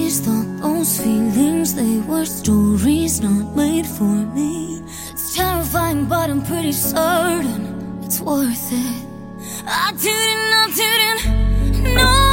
always thought those feelings, they were stories not made for me. It's terrifying, but I'm pretty certain it's worth it. I didn't know